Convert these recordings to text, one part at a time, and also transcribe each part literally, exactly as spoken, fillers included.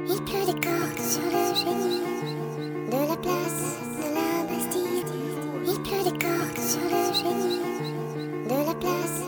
Il pleut des cordes sur le génie de la place de la Bastille. Il pleut des cordes sur le génie de la place.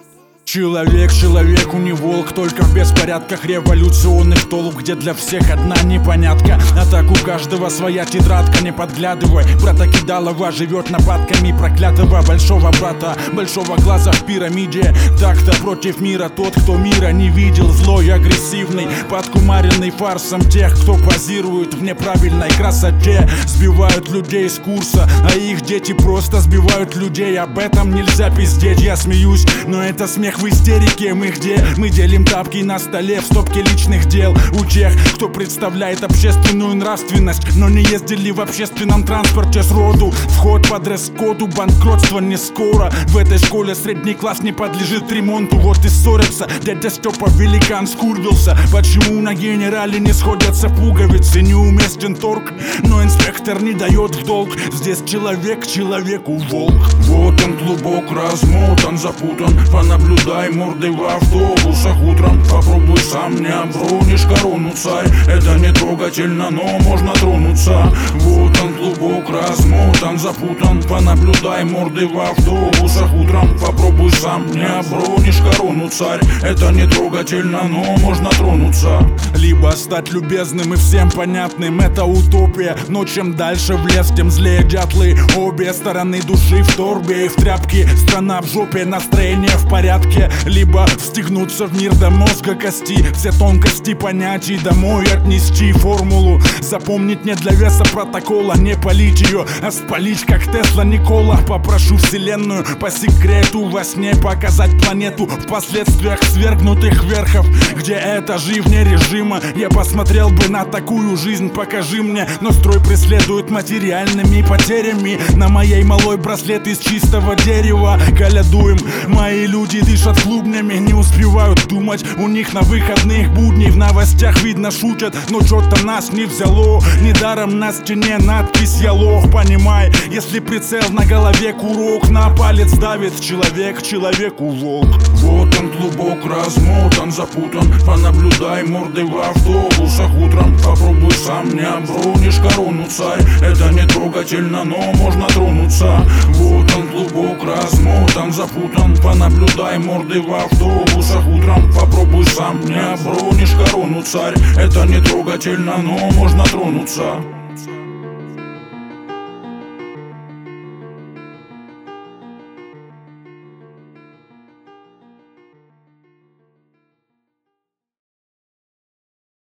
Человек, человек, не волк, только в беспорядках революционных толп, где для всех одна непонятка. А так у каждого своя тетрадка, не подглядывай. Брата Кидалова живет нападками проклятого большого брата, большого глаза в пирамиде. Так-то против мира тот, кто мира не видел. Злой, агрессивный, подкумаренный фарсом тех, кто позирует в неправильной красоте. Сбивают людей с курса, а их дети просто сбивают людей. Об этом нельзя пиздеть, я смеюсь, но это смех в истерике. Мы где? Мы делим тапки на столе в стопке личных дел у тех, кто представляет общественную нравственность, но не ездили в общественном транспорте сроду. Вход по дресс-коду, банкротство не скоро. В этой школе средний класс не подлежит ремонту. Вот и ссорятся, дядя Степа великан скурвился. Почему на генерале не сходятся пуговицы? Неуместен торг, но инспектор не дает в долг. Здесь человек человеку волк. Вот он клубок размотан, запутан. Понаблюдай мордой в автобусах утром. Попробуй сам, не обронишь корону, царь. Это не трогательно, но можно тронуться. Вот он клубок размотан, запутан. Понаблюдай мордой в автобусах утром. Попробуй сам, не обронишь корону, царь. Это не трогательно, но можно тронуться. Либо стать любезным и всем понятным — это утопия. Но чем дальше в лес, тем злее дятлы. Обе стороны души в торбе и в тряпке. Страна в жопе, настроение в порядке. Либо встегнуться в мир до мозга кости, все тонкости понятий домой отнести. Формулу запомнить не для веса протокола, не полить ее, а спалить как Тесла Никола. Попрошу вселенную по секрету во сне показать планету в последствиях свергнутых верхов, где этажи вне режима. Я посмотрел бы на такую жизнь, покажи мне. Но строй преследует материальными потерями. На моей малой браслет из чистого дерева. Колядуем, мои люди дышат клубнями, не успевают думать. У них на выходных будней в новостях видно шутят, но что-то нас не взяло. Недаром на стене надпись «Я лох». Понимай, если прицел на голове, курок на палец давит. Человек человеку волк. Вот он клубок размотан, запутан. Понаблюдай мордой в автобусах утром. Попробуй сам, не обронишь корону, царь. Это не трогательно, но можно тронуться. Вот он клубок размотан, запутан. Понаблюдай мордой в автобусах утром. Попробуй сам, не обронишь корону, царь. Это не трогательно, но можно тронуться.